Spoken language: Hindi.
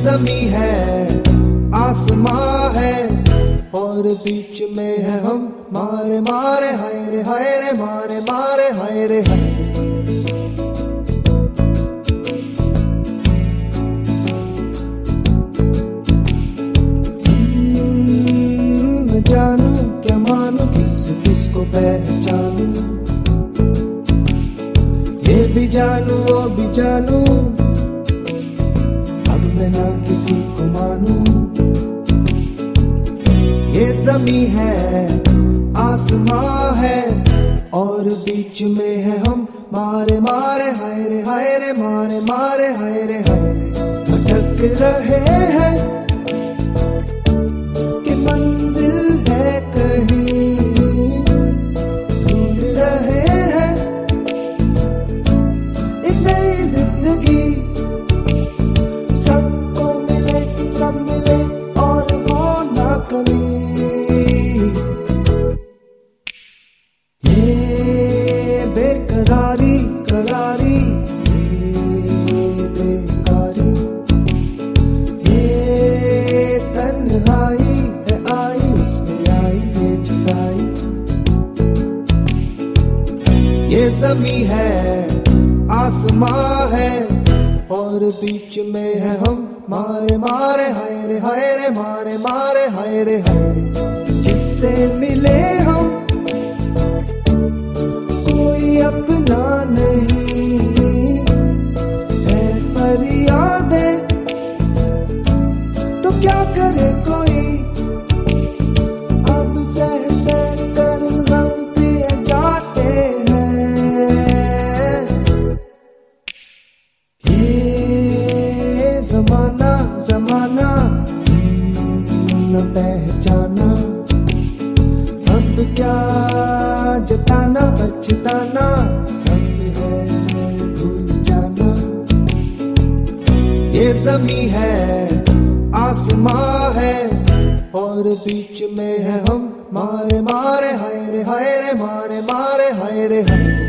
जमी है, आसमां है, और बीच में है हम। मारे मारे हाय रे मारे मारे हाय रे हाय। मैं जानू क्या मानू, किस किस को पहचानू, ये भी जानू वो भी जानू, अब मैं ना किसी को मानू। ये ज़मी है, आसमां है, और बीच में है हम। मारे मारे हाय रे मारे मारे हाय रे हाय। भटक रहे हैं कि मंजिल है कहीं, ढूंढ रहे हैं एक नई जिंदगी। सबको मिले सब मिले और हो ना कमी। बेकरारी करारी, ये बेकारी, ये तन्हाई है आई, उसमें आई ये जुदाई। ये ज़मी है, आसमां है, और बीच में है हम। मारे मारे हाय रे मारे मारे हाय रे हाय। किससे मिले हम, कोई अपना नहीं है, फरियादें तो क्या करे कोई। अब सह सह कर गम पिए जाते हैं। ये जमाना जमाना न पहचाना, अब क्या जताना बचताना, सब है भूल जाना। ये ज़मी है, आसमां है, और बीच में है हम। मारे मारे हाय रे मारे मारे हाय रे हाय।